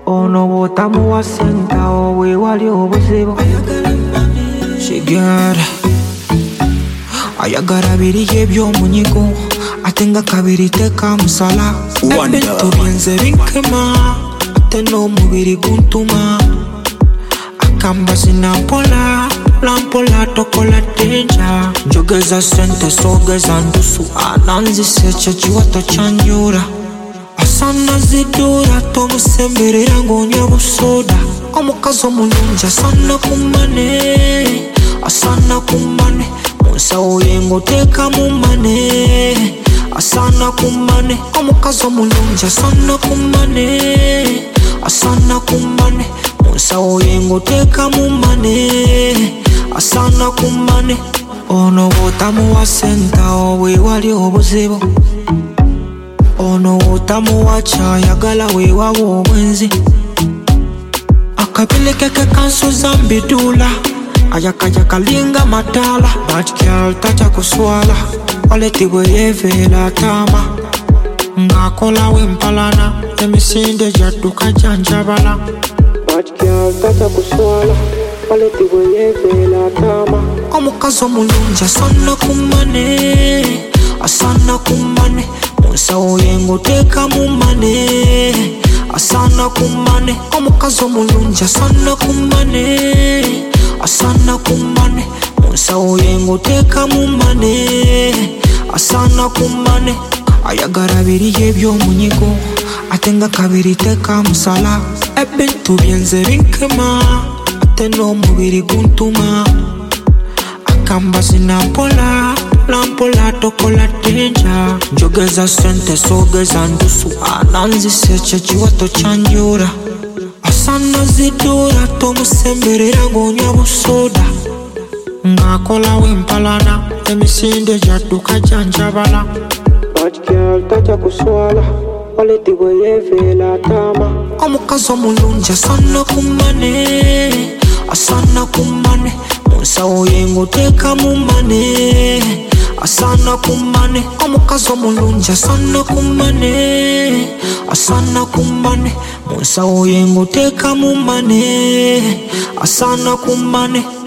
ono bwotamu wa senta we wali obuzibu. Shigera ayagara biri by'omunyigo ate nga kabiri teka musala. Ebintu byenze binkema ate n'omubiri guntuma. Akamba sinampola lampola tokola denja. Njogeza sente sogeza ndusu ananzise kiwato kyanjura. Asana zidura tomusemberera ng'onywa busoda. Omukazi omulungi asana kumane, asana kumane. Munsawo yengo teka mumane, asana kumane. Omukazi omulungi asana kumane, asana kumane. Munsawo yengo teka mumane, asana kumane. Ono bwotamu wa senta we wali obuzibu. Ono bwotamu wa kyayagala we waba obwenzi. Akabili keke kansuza mbidula, ayakayaka linga matala. Bad girl tacha kuswala, waleti bwe yeveela atama. Ng'akola wempalana, emisinde gyadduka janjabala. Bad girl tacha kuswala, waleti bwe yeveela atama. Omukazi omulungi asana kumane, asana kumane. Munsawo yengo teka mumane, asana kumane. Omukazi omulungi asana kumane, asana kumane. Munsawo yengo teka mumane, asana kumane. Ayagara biri by'omunyigo ate nga kabiri teka musala. Ebintu byenze binkema ate n'omubiri guntuma. Akamba sinampola lampola tokola denja. Njogeza sente sogeza ndusu ananzise kiwato kyanjura. Asana zidura tomusemberera ng'onywa busoda. Ng'akola wempalana emisinde gyadduka janjabala. Bad girl tacha kuswala, waleti bwe yeveela atama. Omukazi omulungi asana kumane, asana kumane. Munsawo yengo teka mumane, asana kumane. Omukazi omulungi asana kumane, asana kumane. Munsawo yengo teka mumane, asana kumane.